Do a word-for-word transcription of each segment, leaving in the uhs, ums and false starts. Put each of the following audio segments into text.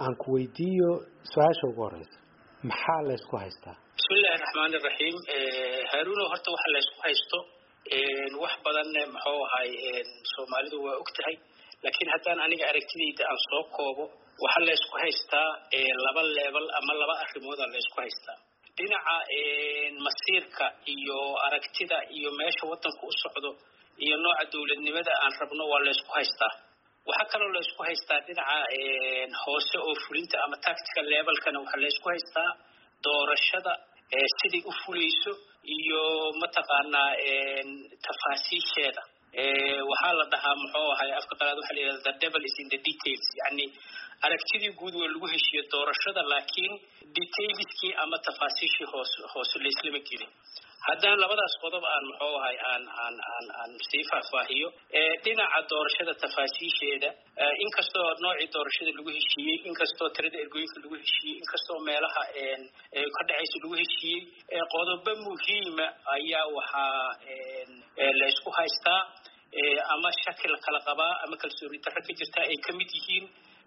aan ku weydiiyo su'aasha ugu horeysa maxaa la isku haystaa bismillaahir rahmaanir rahiim haaruno horta waxa la isku haysto wax badan maxuu ahay Soomaalidu waa ogtahay laakiin haddaan aniga aragtidayda aan soo koobo waxa la isku haystaa laba level ama laba arrimood la isku haystaa dhinaca masiirka iyo aragtida iyo meesha wadanku u socdo iyo nooca dawladnimada aan rabno waa la isku haystaa waxa kale oo la isku haystaa dhinaca hoose oo fulinta ama tactical level kana waxa la isku haystaa doorashada sidii u fulayso iyo mataqaanaa tafaasiisheeda waxa la dhahaa muxuu ahay afka qalaad waxa la yiraahdaa the devil is in the details yani aragtidii guud waa lagu heshiyo doorashada laakiin detailskii ama tafaasiishii hoos hoos la isla gelin haddaan labadaas qodob aan muxuu ahay aan aan aan aan sii faahfaahiyo dhinaca doorashada tafaasiisheeda inkastoo noocii doorashada lagu heshiiyey inkastoo tirada ergooyinka lagu heshiiyey inkastoo meelaha ka dhacaysa lagu heshiiyey qodobo muhiima ayaa waxaa la isku haystaa ama shakil kala qabaa ama kalsooni darro ka jirta ay ka mid yihiin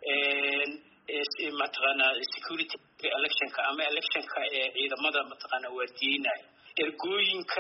mataqaanaa security electionka ama electionka ciidamada mataqaanaa waardiyeynaya ergooyinka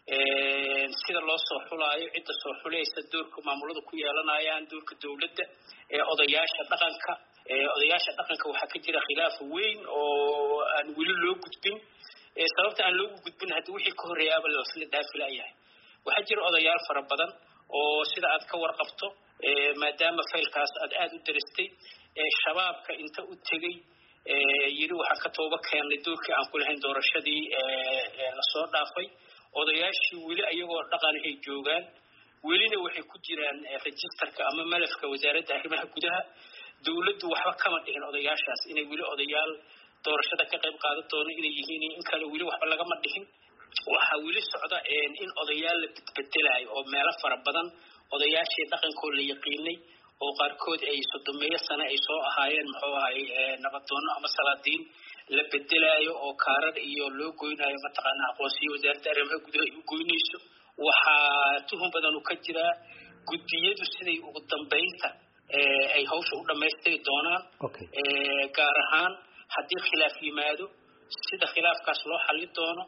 sida loo soo xulaayo cidda soo xulaysa doorka maamulada ku yeelanayaan doorka dawladda ee odayaasha dhaqanka ee odayaasha dhaqanka waxa ka jira khilaaf weyn oo aan weli loo gudbin ee sababta aan loo gudbin hadii wixii ka horeeyaba la isla dhaafilayahay waxa jira odayaal fara badan oo sida aad ka warqabto ee maadaama faylkaas aad aad u darastay ee shabaabka inta u tagay ee yiri waxa ka tooba keenay doorkii aan ku lahayn doorashadii ee la soo dhaafay odayaashii weli ayagoo dhaqan ay joogaan welina waxay ku jiraan registerka ama malafka wasaaradda arrimaha gudaha dawladdu waxba kama dhihin odayaashaas inay weli odayaal doorashada ka qayb qaadan doonaan inay yihiin in kale weli waxba laga ma dhihin waxa weli socda in odayaal la bedelayo oo meelo fara badan odayaashii dhaqankooda la yaqiinay oo qaarkood ay sodomeeyo sano ay soo ahaayeen muxuu ahay nabadoono ama salaadiin la bedelayo oo kaarar iyo loo goynayo mataqaanaa aqoonsiyo wasaaradda arrimaha gudaha ay u goynayso waxaa tuhun badan uu ka jira gudiyadu siday ugu dambeynta ay hawsha u dhameystay doonaan gaar ahaan haddii khilaaf yimaado sida khilaafkaas loo xalli doono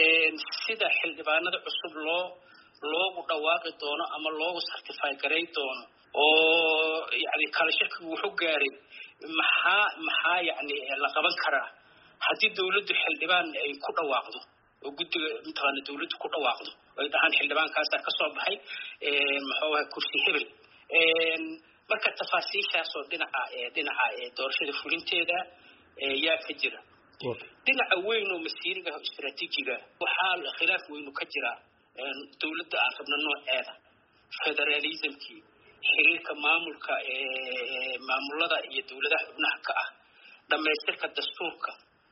sida xildhibaanada cusub loo loogu dhawaaqi doono ama loogu certify garay doono oo yani kala shaki wuxuu gaaray maxaa maxaa yani la qaban karaa haddii dawladdu xildhibaan ay ku dhawaaqdo oo guddiga intaana dawladdu ku dhawaaqdo ay dhahaan xildhibaankaas ka soo baxay ee muxuu ahay kursi hebel ee marka tafaasiishaas oo dhinaca ee dhinaca ee doorashada fulinteeda ee yaa ka jira dhinaca weyn oo masiiriga istiraatiijiga waxaa khilaaf weyn ka jira dawladda aan rabno nooceeda federalismkii xiriirka maamulka ee maamulada iyo dawladaha xubnaha ka ah dhameystirka dastuurka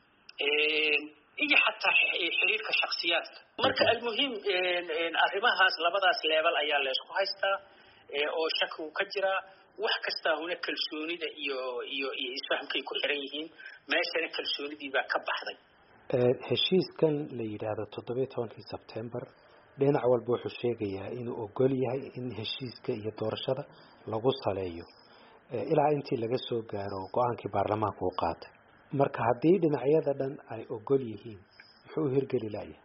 ee iyo xataa xiriirka shakhsiyaadka marka almuhiim arrimahaas labadaas level ayaa la isku haystaa oo shaki ka jira wax kasta huna kalsoonida iyo iyo iyo isfahamkay ku xiran yihiin meeshana kalsoonidii baa ka baxday ee heshiiskan la yiraahdo toddoba iyo tobankii September dhinac walba wuxuu sheegayaa inuu ogol yahay in heshiiska iyo doorashada lagu saleeyo ilaa intii laga soo gaaro go'aankii baarlamaanku uu qaatay marka haddii dhinacyada dhan ay ogol yihiin muxuu hirgeli lahayaa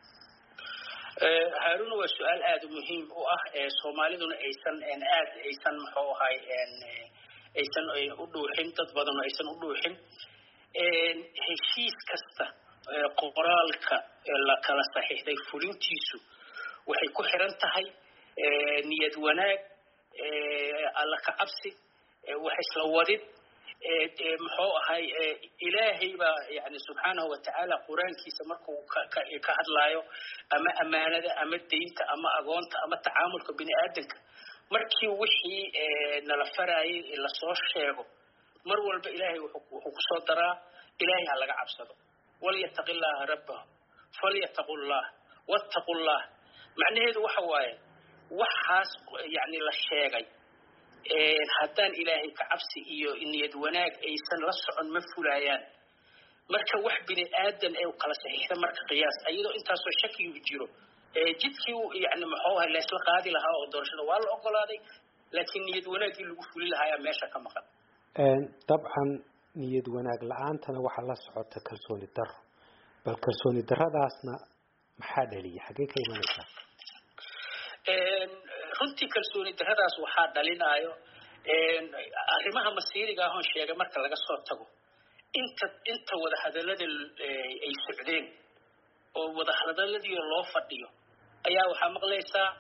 ee Haruna waa su'aal aad u muhiim u ah ee Soomaaliduna aysan aan aad aysan muxuu ahay aan aysan u dhuuxin dad badan oo aysan u dhuuxin ee heshiis kasta qoraalka la kala saxiixday fulintiisu waxay ku xiran tahay niyad wanaag alla ka cabsi wax isla wadid muxuu ahay ilaahay ba yani subhanahu wa ta'ala quraankiisa markuu ka hadlaayo ama amaanada ama deynta ama agoonta ama tacaamulka bini aadamka markii wixii nala faraayay la soo sheego mar walba ilaahay wuxuu ku soo daraa ilaahay ha laga cabsado وليتق الله ربه فليتقوا الله واتقوا الله معناه waxa waaye waxaas yani la sheegay ee haddaan ilaahay ka cabsi iyo niyad wanaag aysan la socon ma fulayaan marka wax bini aadan ay kala saxiixda marka qiyaas ayadoo intaas oo shaki u jiro ee jidkii yani maxuu ahaa la isla qaadi lahaa oo doorashada waa la ogolaaday laakiin niyad wanaagii lagu fuli lahaa meesha ka maqan ee dabcan niyad wanaag la'aantana waxa la socota kalsooni darro bal kalsooni darradaasna maxaa dhaliya xagee ka imanaysaa runtii kalsooni darradaas waxaa dhalinayo arrimaha masiiriga ah oo sheegay marka laga soo tago inta inta wada hadallada ay socdeen oo wada hadalladii loo fadhiyo ayaa waxaa maqlaysaa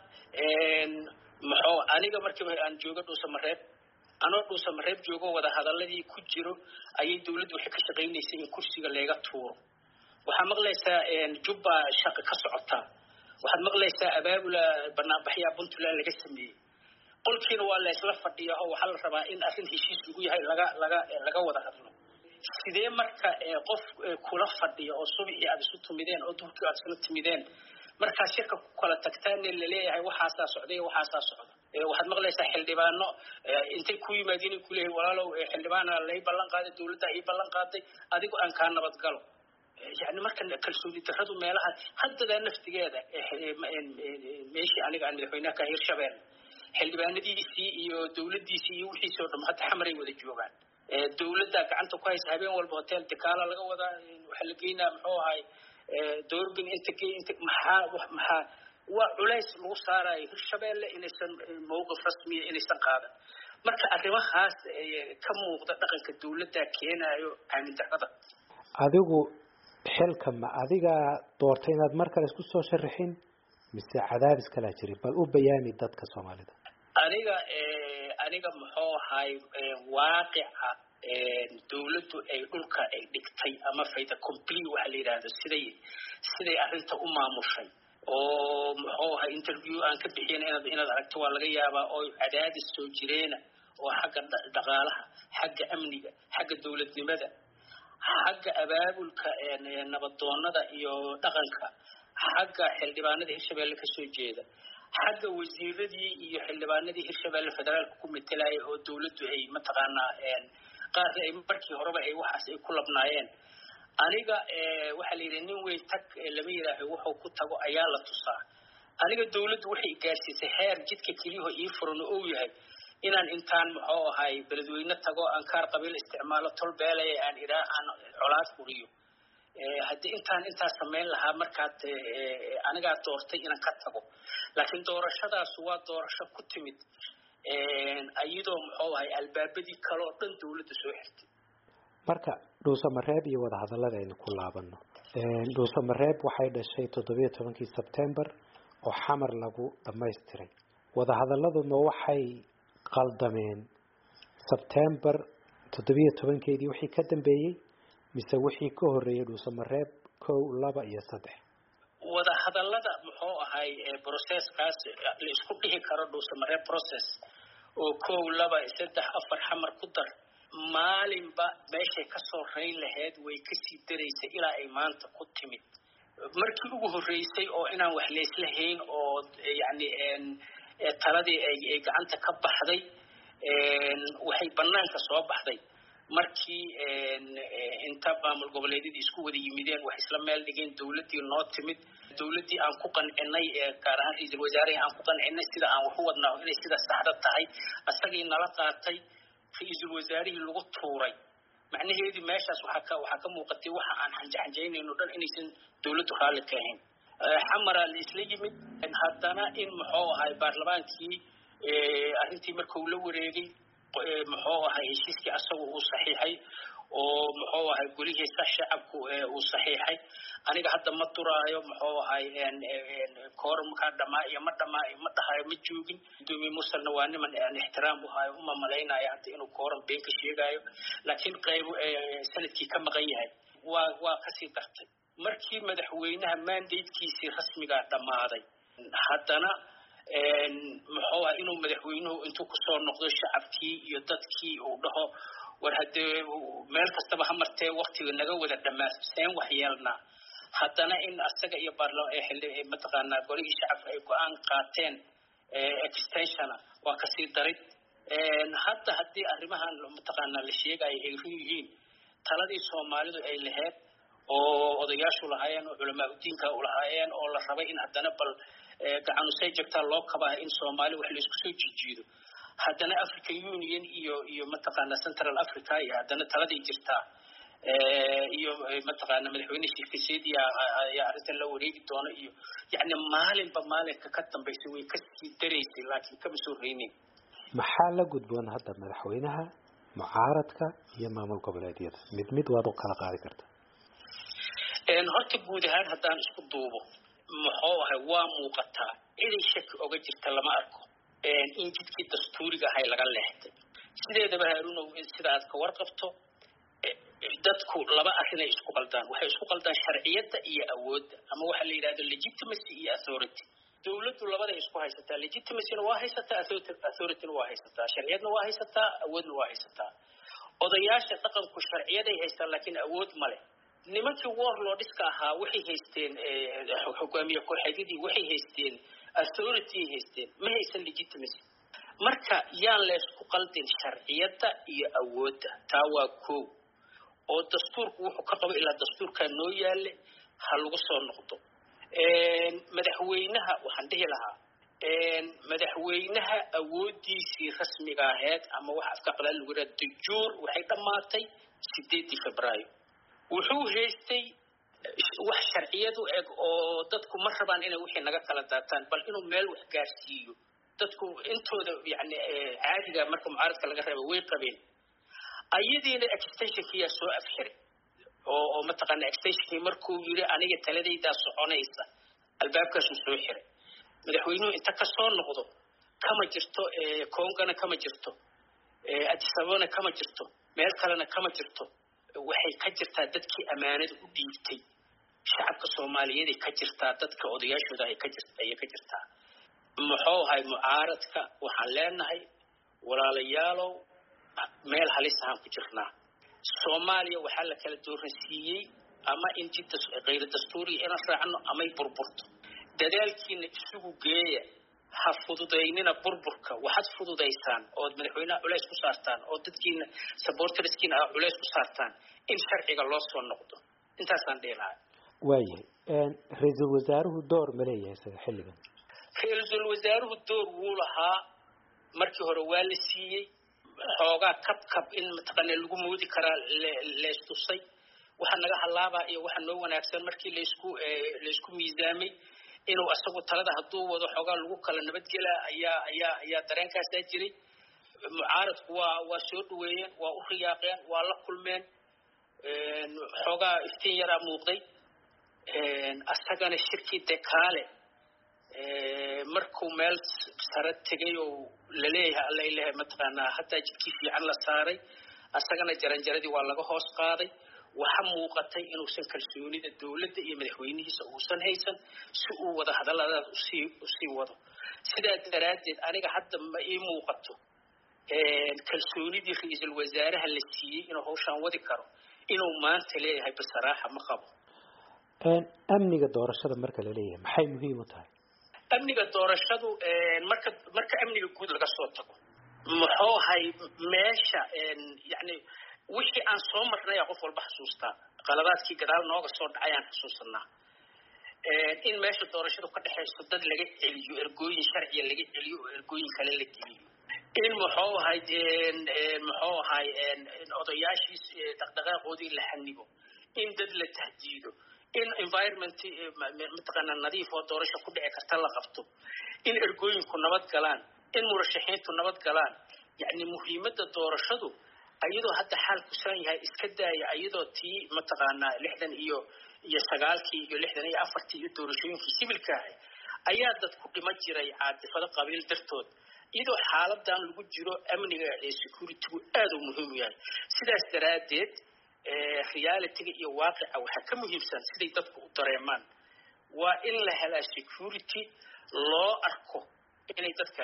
maxoo aniga markii aan joogo Dhuusamareeb anoo Dhuusamareeb joogo wada hadalladii ku jiro ayay dawladdu waxay ka shaqeynaysay in kursiga laga tuuro waxaa maqlaysaa Jubba shaqo ka socota waxaad maqlaysaa abaabula barnaamijya Puntland laga sameeyay qolkiina waa la isla fadhiyaa oo waxa la rabaa in arrin heshiis lagu yahay laga laga laga wada hadlo sidee marka qof kula fadhiyo oo subaxii aad isu tumideen oo duhurkii aad isla timideen marka shirka ku kala tagtaan la leeyahay waxa socday waxa socda waxaad maqlaysaa xildhibaano intay ku yimaadeen ku leeyahay walaalow xildhibaana lay ballan qaaday dawladda ay ballan qaaday adigu aan ka nabad galo يعني markan kalsooni darradu meelaha hadda naftigeeda meeshii aniga aan madaxweynaha ka hirshabeel xildhibaanadiisii iyo dawladdiisii iyo wixii soo dham hadda xamaray wada joogaan dawladda gacanta ku haysa habeen walba hotel dikaala laga wada waxa la geynaa muxuu ahay doorbin inta inta maxaa maxaa waa culays lagu saaray hirshabeel inaysan mowqif rasmi ah inaysan qaadan marka arrimahaas ka muuqda dhaqanka dawladda keenayo aamin darrada adigu xilka ma adiga doortay inaad mar kale isku soo sharaxin mise cadaadis kala jiri bal u bayaani dadka Soomaalida aniga ee aniga muxuu ahay waaqica ee dawladdu ay dhulka ay dhigtay ama fayda complete waxa la yiraahdo siday siday arrinta u maamushay oo muxuu ahay interview aan ka bixin inaad inaad aragto waa laga yaabaa oo cadaadis soo jireena oo xagga dhaqaalaha xagga amniga xagga dawladnimada xagga abaabulka ee nabadoonada iyo dhaqanka xagga xildhibaanada Hirshabelle ka soo jeeda xagga wasiiradii iyo xildhibaanadii Hirshabelle federaalka ku metelay oo dawladdu ay mataqaanaa een qaar ay markii horeba ay waxaas ay ku labnaayeen aniga ee waxa la yiraahdaa nin weyn tag lama yiraahdo wuxuu ku tago ayaa la tusaa aniga dawladdu waxay gaarsiisay heer jidka kaliya ii furan oo yahay inaan intaan muxuu ahay beledweyne tago aan kaar qabiil isticmaalo tol beelay aan iraa aan colaad furiyo ee hadii intaan intaas sameyn lahaa markaad aniga doortay inaan ka tago laakiin doorashadaas waa doorasho ku timid ee ayadoo muxuu ahay albaabadii kale oo dhan dawladda soo xirtay marka Dhuusamareeb iyo wada hadallada aynu ku laabano ee Dhuusamareeb waxay dhashay toddoba iyo tobankii September oo xamar lagu dhameystiray wada hadalladuna waxay qaldameen September toddoba iyo tobankeedii wixii ka dambeeyay mise wixii ka horeeyay Dhuusamareeb kow laba iyo saddex wada hadallada muxuu ahay process-kaas la isku dhigi karo Dhuusamareeb process oo kow laba saddex afar xamar ku dar maalinba meeshay ka soo reyn lahayd way ka sii dareysay ilaa ay maanta ku timid markii ugu horeysay oo inaan wax leeslahayn oo yani een taladii ay gacanta ka baxday een waxay banaanka soo baxday markii een inta maamul goboleedyada isku wada yimideen wax isla meel dhigeen dawladii noo timid dawladii aan ku qancinay ee gaar ahaan ra'iisul wasaaraha aan ku qancinay sida aan wax u wadnaa inay sida saxda tahay asagii nala qaatay ra'iisul wasaarihii lagu tuuray macnaheedu meeshaas waxa ka waxa ka muuqatay waxa aan hanjaxanjeynayno dhan inaysan dawladdu raali ka ahayn xamara la isla yimid haddana in muxuu ahay baarlamaankii ee arrintii markuu la wareegay muxuu ahay heshiiskii asagu uu saxiixay oo muxuu ahay golihiisa shacabku uu saxiixay aniga hadda ma duraayo muxuu ahay een koorumka dhamaa iyo ma dhamaa ma dhahayo ma joogin doomi musalna waa niman aan ixtiraam u hayo uma maleynaayo hadda inuu koorum been ka sheegayo laakiin qayb sanadkii ka maqan yahay waa waa ka sii dartay markii madaxweynaha mandate-kiisii rasmiga dhamaaday haddana een muxuu ahay inuu madaxweynuhu intuu ku soo noqdo shacabkii iyo dadkii uu dhaho war hadee meel kastaba hamartee waqtiga naga wada dhamaasteen wax yeelna haddana in asaga iyo baarlamaanka mataqaanaa golihii shacabka ay go'aan qaateen extension waa ka sii darid een hadda hadii arrimahan mataqaanaa la sheegayo ay ruuyihiin taladii Soomaalidu ay lahayd oo odayaashu lahaayeen oo culamaa diinka u lahaayeen oo la rabay in haddana bal gacan u soo jegta loo kabaa in Soomaali wax la isku soo jijiido haddana African Union iyo iyo mataqaana Central Africa iyo haddana taladii jirtaa iyo mataqaana madaxweyne shirkiisii ayaa arrintan la wareegi doona iyo yani maalinba maalinka ka dambeysay way ka sii dareysay laakiin kama soo reeynin maxaa la gudboon hadda madaxweynaha mucaaradka iyo maamul goboleedyada mid mid waad u kala qaadi kartaa een horta guud ahaan haddaan isku duubo muxuu ahay waa muuqataa inay shaki oga jirta lama arko een in jidkii dastuuriga ahay laga leexday sideedaba Haaruun sida aad ka warqabto dadku laba arrin ay isku qaldaan waxay isku qaldaan sharciyada iyo awoodda ama waxa la yiraahdo legitimacy iyo authority dawladdu labada isku haysataa legitimacy waa haysataa authority waa haysataa sharciyadna waa haysataa awoodna waa haysataa odayaasha dhaqanku sharciyaday haystaan laakiin awood ma leh nimankii warlordska ahaa waxay haysteen hogaamiye kooxeedii waxay haysteen authority haysteen ma haysan legitimacy marka yaan la isku qaldin sharciyada iyo awoodda taa waa koow oo dastuurku wuxuu ka qabo ilaa dastuurka noo yaale ha lagu soo noqdo een madaxweynaha waxaan dhihi lahaa een madaxweynaha awoodiisii rasmiga ahayd ama wax afka qalaad lagu yiraahdo dastuur waxay dhamaatay sideedii Febraayo wuxuu haystay wax sharciyadu eg oo dadku ma rabaan inay wixii naga kala daataan bal inuu meel wax gaarsiiyo dadku intooda yani caadiga marka mucaaradka laga reebo way qabeen ayadiina extension-kiya soo afxiray oo oo mataqaana extension markuu yiri aniga taladayda soconaysa albaabkaas soo xiray madaxweynuhu inta ka soo noqdo kama jirto ee Koongana kama jirto ee Addis Ababa kama jirto meel kalena kama jirto waxay ka jirtaa dadkii amaanada u dhiibtay shacabka Soomaaliyeed ka jirtaa dadka odayaashooda ay ka jirtaa ay ka jirtaa muxuu ahay mucaaradka waxaan leenahay walaalayaalow meel halis ah ku jirnaa Soomaaliya waxa la kala dooransiiyay ama in jidda qeyr dastuuri in raacno ama ay burburto dadaalkiina isugu geeya ha fududeynina burburka waxaad fududeysaan oo madaxweynaha culays ku saartaan oo dadkiina supporterskiina culays ku saartaan in sharciga loo soo noqdo intaasaan dheelahay waayahay een ra'iisul wasaaruhu door ma leeyahay isaga xilligan ra'iisul wasaaruhu door wuu lahaa markii hore waa la siiyay xoogaa kab kab in mataqaana lagu moodi karaa leestusay waxa naga halaaba iyo waxa noo wanaagsan markii la isku la isku miisaamay inuu asagu talada haduu wado xoogaa lagu kala nabadgela ayaa ayaa ayaa dareenkaas jiray mucaaradku waa waa soo dhaweeyeen waa u riyaaqeen waa la kulmeen een xoogaa iftiin yara muuqday een asagana shirkii dekaale ee markuu meel sare tagay oo la leeyahay alla ilaahay mataqaana hatta jidkii fiican la saaray asagana jaranjaradii waa laga hoos qaaday waxa muuqatay inuu san kalsoonida dawladda iyo madaxweynihiisa uusan haysan si uu wada hadallada u sii u sii wado sida daraadeed aniga hadda ma ii muuqato ee kalsoonidii ra'iisul wasaaraha la siiyay inuu hawshan wadi karo inuu maanta leeyahay basaraaxa ma qabo een amniga doorashada marka la leeyahay maxay muhiim u tahay amniga doorashadu ee marka marka amniga guud laga soo tago muxuu hay meesha een yani wixii aan soo marnay qof walba xasuustaa qaladaadkii gadaal nooga soo dhacay aan xasuusanaa ee in meesha doorashadu ka dhaxayso dad laga celiyo ergooyin sharci laga celiyo ergooyin kale la geliyo in muxuu hay een muxuu hay een odayaashii dhaqdhaqaaqoodii la xanibo in dad la tahdiido in environment mataqaana nadiif oo doorasho ku dhici karta la qabto in ergooyinku nabad galaan in murashaxiintu nabad galaan yani muhiimadda doorashadu ayadoo hadda xal ku san yahay iska daaya ayadoo tii mataqaana lixdan iyo iyo sagaalkii iyo lixdan iyo afartii iyo doorashooyinkii sibilka ah ayaa dad ku dhima jiray caadifada qabiil dartood iyadoo xaaladan lagu jiro amniga ee security aad u muhiim yahay sidaas daraadeed ee reality iyo waaqica waxa ka muhiimsan sidii dadku u dareemaan waa in la helo security loo arko inay dadka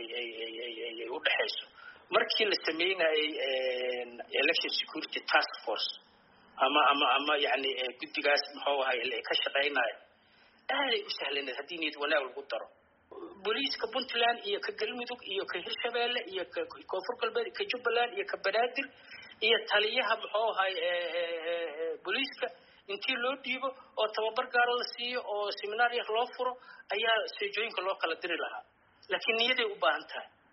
ay u dhaxayso markii la sameeyay election security task force ama ama ama yani guddigaas muxuu ahay ka shaqeynaayo aad u sahlan hadii niyad wanaag lagu daro booliiska Puntland iyo ka Galmudug iyo ka Hirshabeelle iyo ka Koonfur Galbeed ka Jubbaland iyo ka Banaadir iyo taliyaha muxuu ahay booliiska intii loo dhiibo oo tababar gaar ah la siiyo oo seminaar yar loo furo ayaa seejooyinka loo kala diri lahaa laakiin niyaday u baahan tahay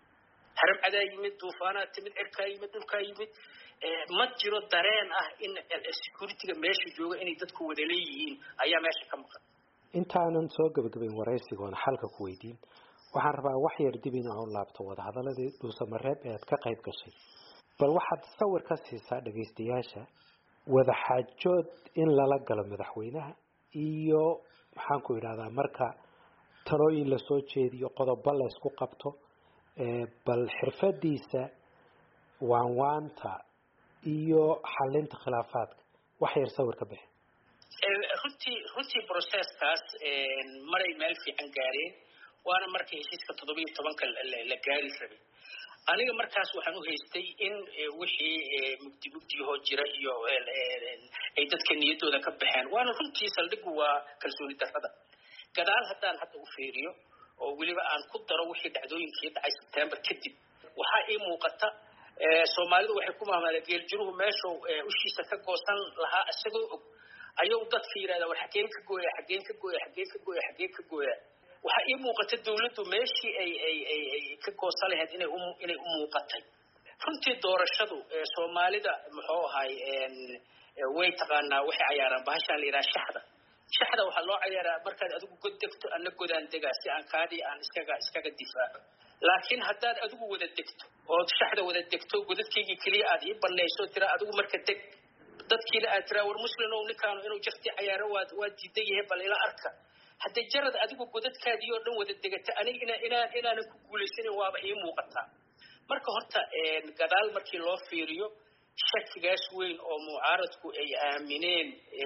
haram cadaa yimid duufaanaa timid cirkaa yimid dhulkaa yimid ma jiro dareen ah in securityga meesha jooga inay dadku wada leeyihiin ayaa meesha ka maqan. intaanan soo gabagabayn waraysigoona xalka ku weydiin waxaan rabaa wax yar dib in aan laabto wadahadaladii dhuusamareeb ee aad ka qayb gashay bal waxaad sawir ka siisaa dhagaystayaasha wada xaajood in lala galo madaxweynaha iyo maxaan ku idhahdaa marka talooyin la soo jeediyo qodobo la isku qabto bal xirfadiisa waanwaanta iyo xalinta khilaafaadka wax yar sawir ka bixi. runtii runtii processkaas maray meel fiican gaareen waana markii heshiiska toddoba iyo tobanka la gaari rabay. aniga markaas waxaan u haystay in wixii mugdi mugdiyahoo jira iyo ay dadka niyadooda ka baxeen waana runtii saldhigu waa kalsooni darrada. gadaal haddaan hadda u fiiriyo oo weliba aan ku daro wixii dhacdooyinkii dhacay September kadib waxaa ii muuqata Soomaalidu waxay ku maamulay geeljiruhu meesha ushiisa ka goosan lahaa isagoo og ayuu dadka yiraahdaa war xageen ka gooya xageen ka gooya xageen ka gooya xageen ka gooya waxa ii muuqata dawladdu meeshii ay ay ay ka goosan lahayd inay inay u muuqatay. runtii doorashadu Soomaalida muxuu ahay way taqaanaa waxay cayaaraan bahasha la yiraahdo shaxda shaxda waxa loo cayaaraa markaad adigu god degto ana godaan degaa si aan kaadii aan iskaga iskaga difaaco. laakiin haddaad adigu wada degto oo shaxda wada degto godadkayga kaliya aad ii banayso tira adigu marka deg dadkiina aad tira war muslim oo ninkaan inuu jafti cayaaro waad waad diiday yahay bal ila arka hadda jarad adigu godadkaadii oo dhan wada degata aniga ina ina inaan ku guuleysanin waaba ii muuqataa. marka horta gadaal markii loo fiiriyo shakigaas weyn oo mucaaradku ay aamineen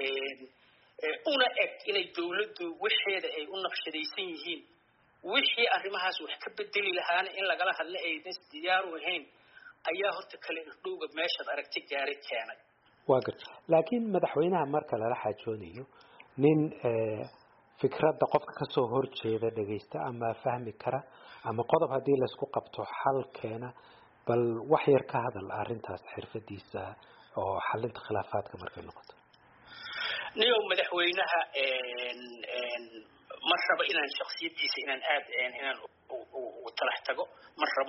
una eg inay dawladdu waxeeda ay u naqshadaysan yihiin wixii arrimahaas wax ka bedeli lahaana in lagala hadla aydan diyaar u ahayn ayaa horta kale dhowga meeshaad aragtay gaaray keenay. waa gar laakiin madaxweynaha marka lala xajoonayo nin fikradda qofka ka soo horjeeda dhageysta ama fahmi kara ama qodob haddii la isku qabto xal keena bal wax yar ka hadal arrintaas xirfadiisa oo xalinta khilaafaadka markay noqoto. niyo madaxweynaha ma rabo inaan shakhsiyadiisa inaan aad inaan u talax tago ma rabo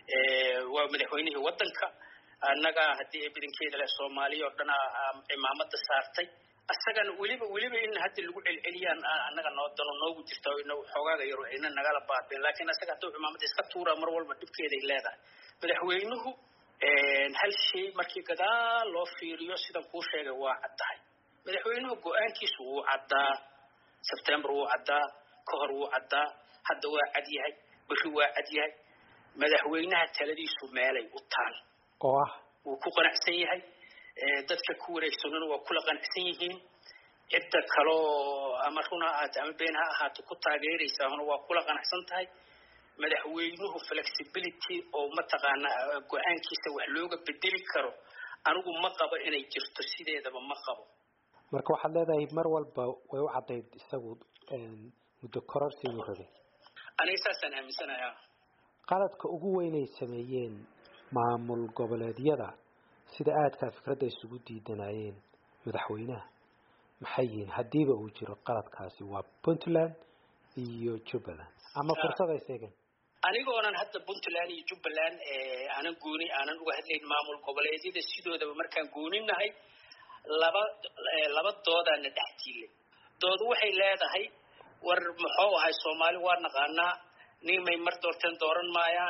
waa madaxweynihii wadanka annaga haddii bidankeeda leh Soomaaliya oo dhan imaamada saartay asagana weliba weliba in hadda lagu celceliyaan annaga noo dano noogu jirto inuu xogaaga yaro ayna nagala baabeen laakiin asaga hadduu imaamada iska tuura mar walba dhibkeeday leedahay. madaxweynuhu hal shay markii gadaal loo fiiriyo sidan kuu sheegay waa caddahay. madaxweynuhu go'aankiisu wuu caddaa September wuu caddaa ka hor wuu caddaa hadda waa cad yahay bixi waa cad yahay. madaxweynaha taladiisu meelay u taal oo ah wuu ku qanacsan yahay dadka ku wareegsanuna waa kula qanacsan yihiin cidda kaloo ama runa aad ama been ha ahaato ku taageeraysaana waa kula qanacsan tahay. madaxweynuhu flexibility oo ma taqaana go'aankiisa wax looga bedeli karo anigu ma qabo inay jirto sideedaba ma qabo. marka waxaad leedahay mar walba way u cadayd isagu muddo kororsi uu rabay. aniga saasaan aaminsanayaa qaladka ugu weyn ay sameeyeen maamul goboleedyada sida aadka fikradda isugu diidanayeen madaxweynaha maxay yihiin hadiiba uu jiro qaladkaasi waa Puntland iyo Jubbaland ama fursad ay seegeen. anigoonan hadda Puntland iyo Jubbaland aanan gooni aanan uga hadlayn maamul goboleedyada sidoodaba markaan gooninahay laba laba doodaan dhaxtiilay. dood waxay leedahay war muxuu ahay Soomaali waa naqaanaa nimay mar doorteen dooran maayaan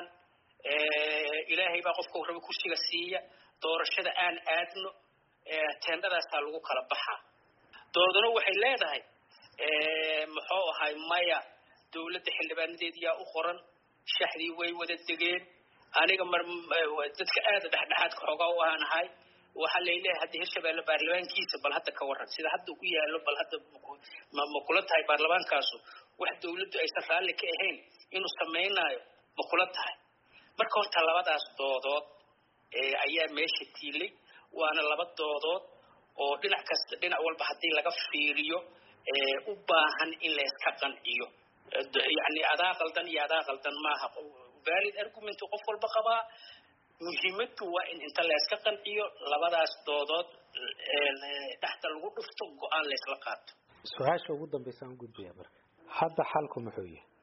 ilaahay baa qofka rabo kursiga siiya doorashada aan aadno teendadaas lagu kala baxaa. doodana waxay leedahay muxuu ahay maya dawladda xildhibaanadeedii yaa u qoran shaxdii way wada degeen aniga mar dadka aad dhexdhexaadka xoogaa u aanahay waxa leeyahay hadda Hirshabeelle baarlamaankiisa bal hadda ka waran sida hadda ku yaalo bal hadda ma kula tahay baarlamaankaasu wax dawladdu ay sarraale ka ahayn inuu sameeynayo ma kula tahay. marka horta labadaas doodood ee ayaa meesha tiilay waana laba doodood oo dhinac kasta dhinac walba hadii laga fiiriyo ee u baahan in la iska qanciyo yani adaa qaldan iyo adaa qaldan maaha valid argument qof walba qaba muhiimadu waa in inta la iska qanciyo labadaas doodood ee dhaxta lagu dhufto go'aan la isla qaato. su'aasha ugu dambaysa aan gudbiyaa marka hadda xalku muxuu yahay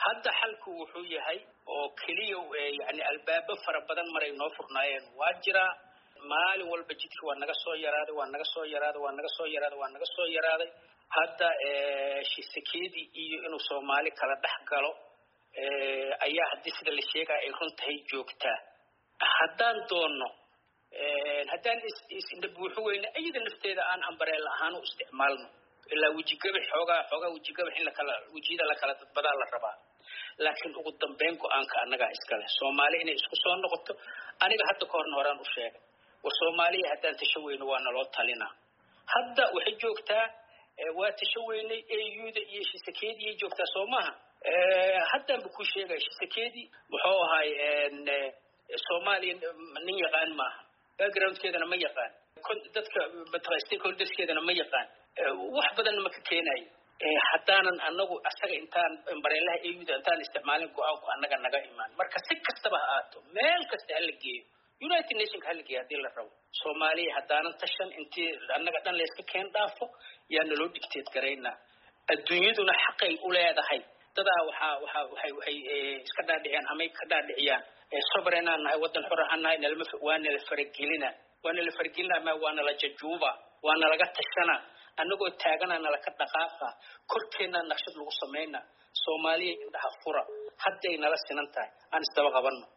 hadda xalku wuxuu yahay oo kaliya yani albaabo fara badan maray noo furnaayeen waa jira maalin walba jidka waa naga soo yaraaday waa naga soo yaraaday waa naga soo yaraaday waa naga soo yaraaday hadda shiisakeedii iyo inuu Soomaali kala dhex galo ayaa hadii sida la sheegay ay runtahay joogtaa haddaan doono haddaan isna buuxo weyna ayada nafteeda aan ambareel ahaan u isticmaalno ilaa wajiga xoogaa xoogaa wajiga in la kala wajida la kala dadbadaa la rabaa laakiin ugu dambeyn go'aanka anaga iska leh Soomaali inay isku soo noqoto aniga hadda ka horna horaan u sheegay war Soomaaliya haddaan tashaweyno waa naloo talina hadda waxay joogtaa waa tashaweynay eeyuda iyo shiisakeedii joogtaa Soomaha haddaan ku sheegay shiisakeedii wuxuu ahay Soomaaliya nin yaqaan ma backgroundkeedana ma yaqaan dadka stakeholderskeedana ma yaqaan wax badan ma ka keenay haddaanan anagu asaga intaan bareelaha eeyuda intaan isticmaalin go'aanku anaga naga imaan marka si kastaba ha aato meel kasta hal geeyo United Nations hal geeyo hadii la rabo Soomaaliya haddaanan tashan intii anaga dhan la iska keen dhaafo yaa naloo dictate gareyna adduunyaduna xaqay u leedahay dadaa waxa waxa waxay waxay iska dhaadhiciyaan ama ka dhaadhiciyaan sovereign ah wadan xor ah nahay nalma waana la faragelina waana la faragelina ma waana la jajuuba waana laga tashana anagoo taaganana la ka dhaqaaqa korkeena naqshad lagu sameeyna Soomaaliya indhaha fura hadday nala sinan tahay aan isdaba qabanno